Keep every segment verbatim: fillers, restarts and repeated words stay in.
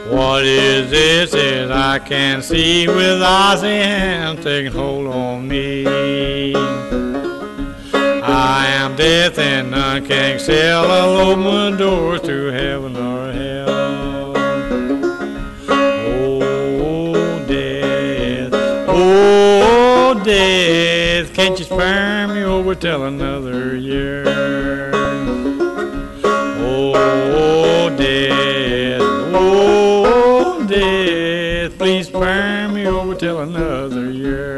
What is this that I can see with icy hands taking hold on me? I am death and none can excel. I'll open the doors to heaven or hell. Oh, death, oh, death, can't you spare me over till another year? Oh, death, oh, death, please spare me over till another year.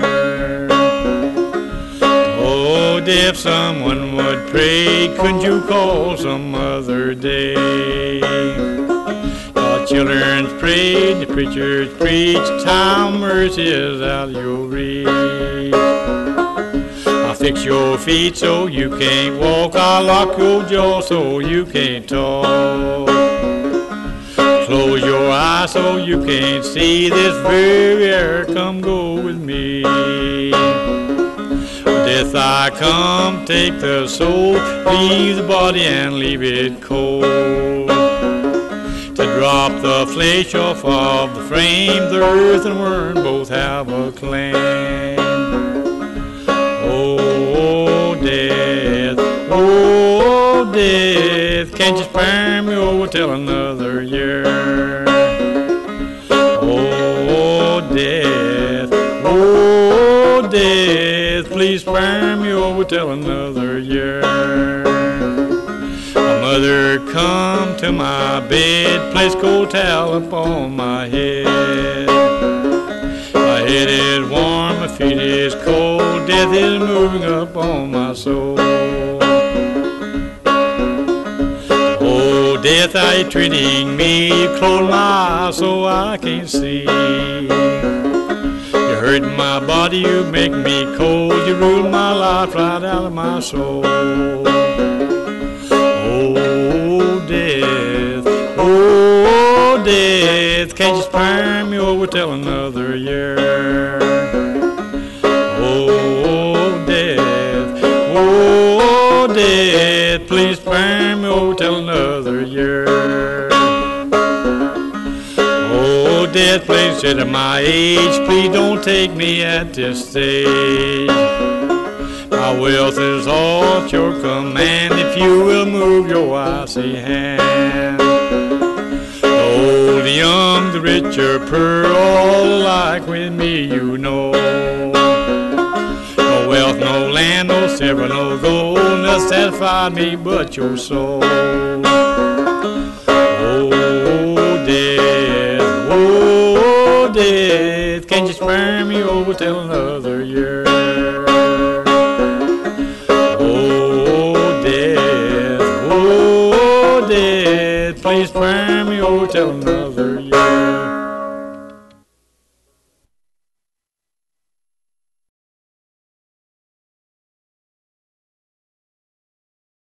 Oh, if someone would pray, couldn't you call some other day? The children's prayed, the preachers preached, how mercy is out of your reach. I'll fix your feet so you can't walk, I'll lock your jaw so you can't talk. Close your eyes so you can't see this very air, come go with me. Death I come, take the soul, leave the body and leave it cold. To drop the flesh off of the frame, the earth and worm both have a claim. Oh, death, oh, death, can't you spare me over till another year? Oh, death, oh, death, please spare me over till another year. My mother come to my bed, place cold towel upon my head. My head is warm, my feet is cold, death is moving up on my soul. Oh, death, are you treating me? You close my eyes so I can't see. You hurt my body, you make me cold, you rule my life right out of my soul. Oh, death, oh, death, can't you spare me over till another year? Oh, death, oh, death, please spare me over till another year. Oh, death, please consider my age, please don't take me at this stage. My wealth is all at your command, if you will move your icy hand. The old, the young, the rich or poor, all alike with me, you know. No wealth, no land, no silver, no gold, nothing satisfied me but your soul. Oh, death, oh, death, can't you spare me over till another year? Oh, death, oh, death, please spare me over till another year.